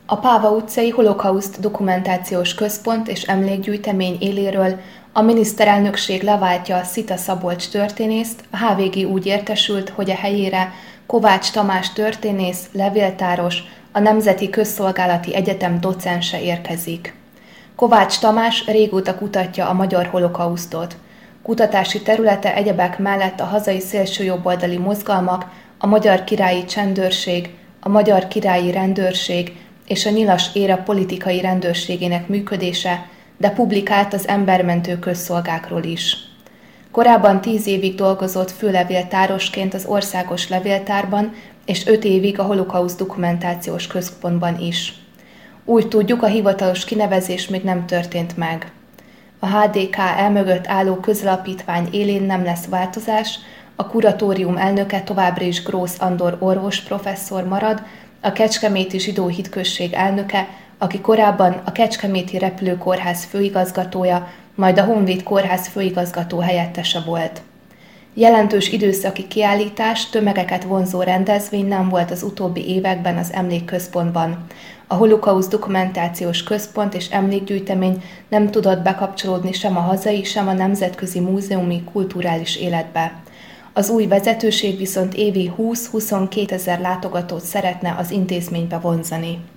A Páva utcai Holokauszt Dokumentációs Központ és Emlékgyűjtemény éléről a miniszterelnökség leváltja a Szita Szabolcs történészt, a HVG úgy értesült, hogy a helyére Kovács Tamás történész, levéltáros, a Nemzeti Közszolgálati Egyetem docense érkezik. Kovács Tamás régóta kutatja a magyar holokausztot. Kutatási területe egyebek mellett a hazai szélsőjobboldali mozgalmak, a Magyar Királyi Csendőrség, a Magyar Királyi Rendőrség és a nyilas éra politikai rendőrségének működése, de publikált az embermentő közszolgákról is. Korábban 10 évig dolgozott főlevéltárosként az Országos Levéltárban, és 5 évig a Holokauszt Dokumentációs Központban is. Úgy tudjuk, a hivatalos kinevezés még nem történt meg. A HDKE mögött álló közalapítvány élén nem lesz változás, a kuratórium elnöke továbbra is Grósz Andor orvos professzor marad, a Kecskeméti Zsidó Hitközség elnöke, aki korábban a Kecskeméti Repülőkórház főigazgatója, majd a Honvéd Kórház főigazgató helyettese volt. Jelentős időszaki kiállítás, tömegeket vonzó rendezvény nem volt az utóbbi években az Emlékközpontban. A Holokauszt Dokumentációs Központ és Emlékgyűjtemény nem tudott bekapcsolódni sem a hazai, sem a nemzetközi múzeumi kulturális életbe. Az új vezetőség viszont évi 20-22 ezer látogatót szeretne az intézménybe vonzani.